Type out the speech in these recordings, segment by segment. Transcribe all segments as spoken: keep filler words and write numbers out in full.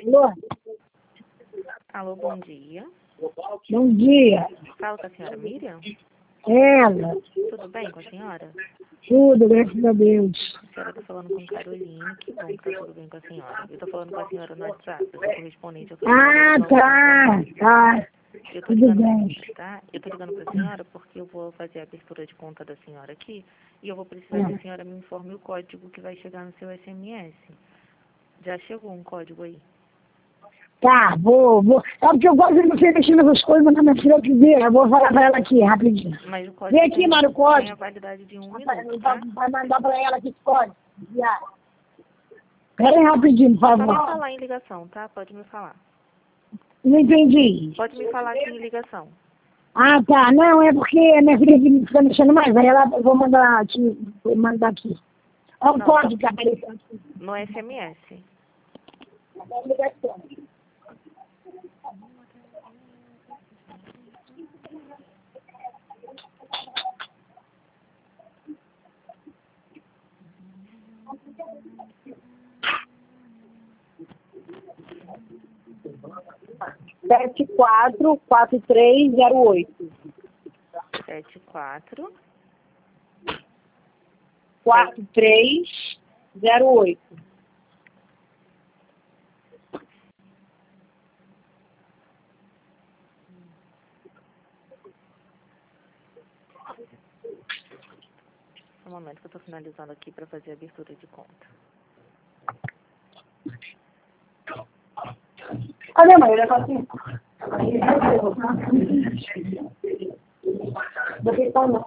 Alô? Alô, bom dia. Bom dia. Fala com a senhora Miriam? Ela. Tudo bem com a senhora? Tudo, graças a Deus. A senhora está falando com Caroline, que bom que tá tudo bem com a senhora. Eu estou falando com a senhora no WhatsApp, eu sou correspondente ao Ah, tá, tá. Eu tô Tudo ligando, bem. tá? Eu tô ligando para a senhora porque eu vou fazer a abertura de conta da senhora aqui e eu vou precisar que a senhora me informe o código que vai chegar no seu S M S. Já chegou um código aí? Tá, vou, vou. É porque eu gosto de você mexer nessas coisas, mas minha filha que ver. Eu vou falar pra ela aqui, rapidinho. Mas o código Vem aqui, tem, Mário, o tem a código. validade de um Vai, minuto, tá? vai mandar pra ela aqui esse código. Já. Pera aí rapidinho, por Pode me favor. falar em ligação, tá? Pode me falar. Não entendi. Pode me falar aqui em ligação. Ah, tá. Não, é porque a minha filha que fica mexendo mais. Aí ela, eu vou mandar aqui, vou mandar aqui. Olha o Não, código que apareceu aqui. no S M S. sete quatro quatro três zero oito. Sete quatro quatro três zero oito. Um momento que eu estou finalizando aqui para fazer a abertura de conta. Olha, mãe, olha assim. Você tá não.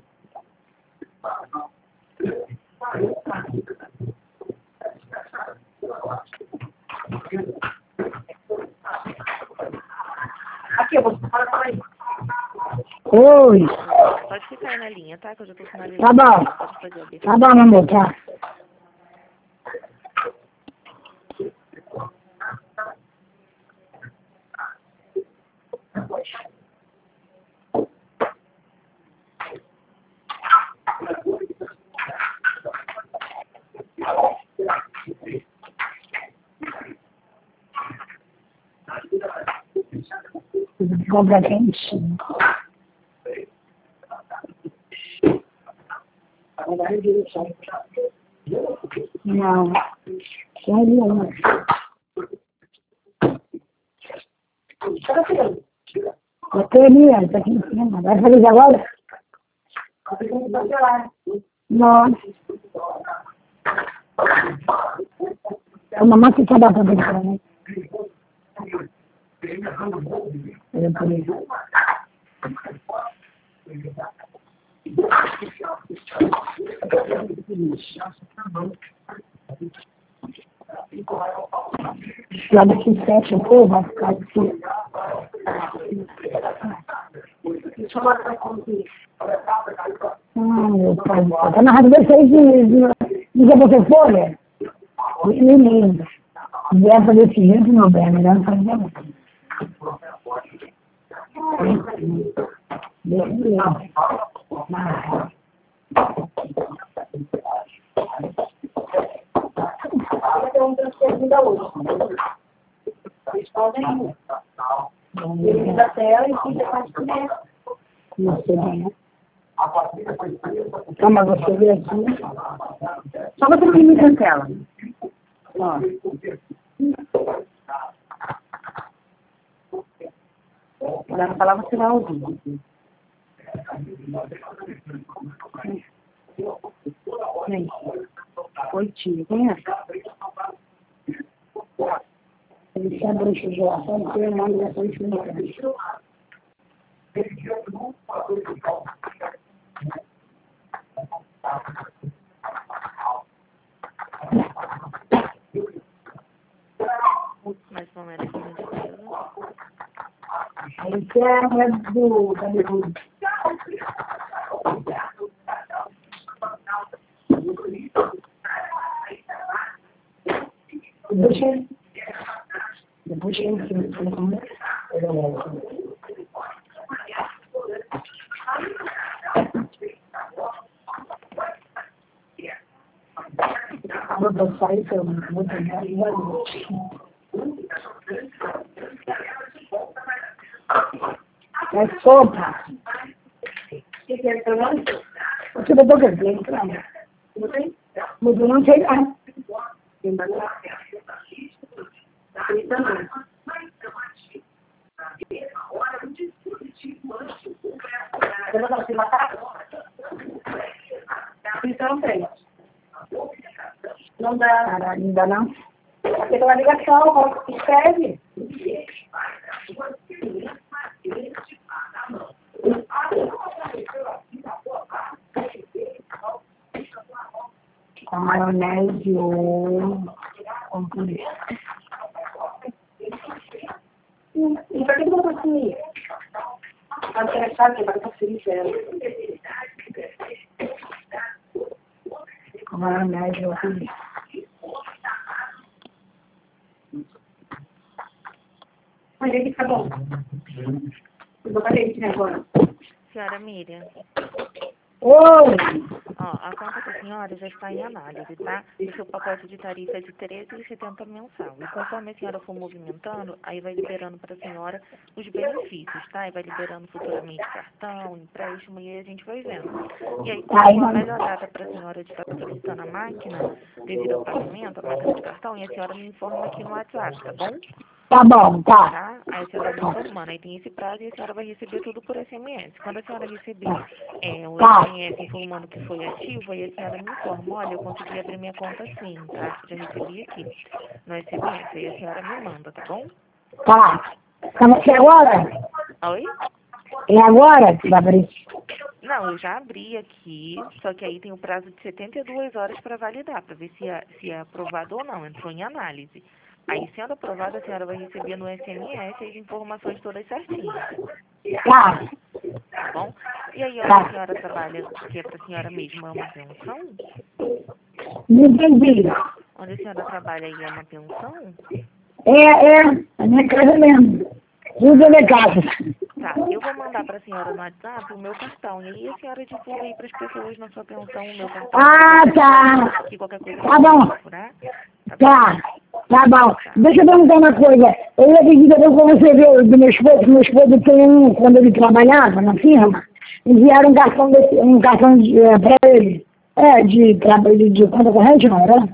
Aqui, eu vou falar para aí. Oi. Pode ficar aí na linha, tá? Que eu já estou finalizando. Tá bom. Pode fazer a abertura. Tá bom, meu amor, tá. Compra quentinho. Não. Só ali, ó. Eu tô ali, ó. Tá aqui em cima. Vai fazer isso agora? Não. É uma máquina que dá pra ver pra mim. É por isso. Lá daqui fecha, pô, vai ficar aqui. Ah, meu pai, tá na rádio vocês de dizer você folha? Menino, se vier pra desse jeito, meu bem, é melhor não fazer nada. Deixa eu ver. Um transferência da outra. Vocês podem ir. Ele da tela e fica mais que essa. Não sei bem, né? Toma, você vê aqui. Só você não me cancela. Ó. Dá pra falar, você vai ouvir. Vem. Oi, tio. Vem aqui. Ele se abre o gelação, porque eu mando essa última vez. Mais um momento, por gentileza. Esse é do... da minha. Deixa ele. Depois ele Vou dançar isso, eu vou dançar isso. É sopa. O que é falando? Você botou o que? Não sei. Mudou, não sei lá. Você vai se matar? Então, tem. Não dá. Não dá, não. Tem uma ligação, escreve. Com maionese ou com purê. E para que eu vou consumir? Para interessar que vai consumir ela. Com maionese ou purê. Mas ele tá bom. Eu vou fazer isso agora. Senhora Miriam. Oi! Ó, a conta da senhora já está em análise, tá? O seu pacote de tarifa é de treze reais e setenta centavos mensal. E conforme a senhora for movimentando, aí vai liberando para a senhora os benefícios, tá? E vai liberando futuramente cartão, empréstimo, e aí a gente vai vendo. E aí, qual for a melhor data para a senhora de estar solicitando a máquina, devido ao pagamento, a máquina de cartão, e a senhora me informa aqui no WhatsApp, tá bom? Tá bom, tá. Tá? Aí a senhora vai me informando, aí tem esse prazo e a senhora vai receber tudo por S M S. Quando a senhora receber é, o Tá. S M S informando que foi ativo, aí a senhora me informa, olha, eu consegui abrir minha conta sim, tá? Já recebi aqui no S M S, aí a senhora me manda, tá bom? Tá. Estamos aqui agora? Oi? É agora que vai abrir? Não, eu já abri aqui, só que aí tem o prazo de setenta e duas horas para validar, para ver se é, se é aprovado ou não, entrou em análise. Aí, sendo aprovada, a senhora vai receber no S M S as informações todas certinhas. Tá. Tá bom? E aí, onde Tá. a senhora trabalha, que é para a senhora mesma, é uma pensão? Não entendi. Onde a senhora trabalha aí é uma pensão? É, é. A minha casa mesmo. Tudo é minha casa. Tá, eu vou mandar para a senhora no WhatsApp o meu cartão. E aí a senhora divulga aí para as pessoas na sua pensão o meu cartão. Ah, tá. Que qualquer coisa Tá bom. procurar. Tá bom? Tá. Tá bom. Deixa eu perguntar uma coisa. Eu ia pedir depois pra você ver do meu esposo, que meu esposo tem um, quando ele trabalhava na firma, enviaram um cartão, desse, um cartão de, é, pra ele. É, de trabalho de, de conta corrente, não era?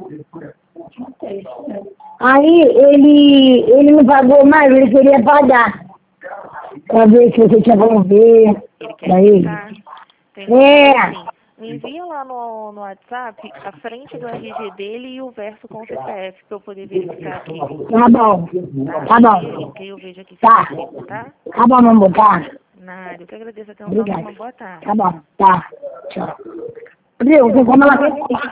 Aí ele, ele não pagou mais, ele queria pagar. Pra ver se você tinha como ver. Ele Pra quer ele. ficar. Tem É. assim, me envia lá no, no WhatsApp a frente do R G dele e o verso com o C P F para eu poder verificar aqui. Tá bom. Tá bom. Que eu vejo aqui se Tá. é possível, tá? Tá bom, meu amor, tá. Nada, eu que agradeço a atenção. Obrigada. Uma boa tarde. Tá bom, tá. Tchau. Viu, como ela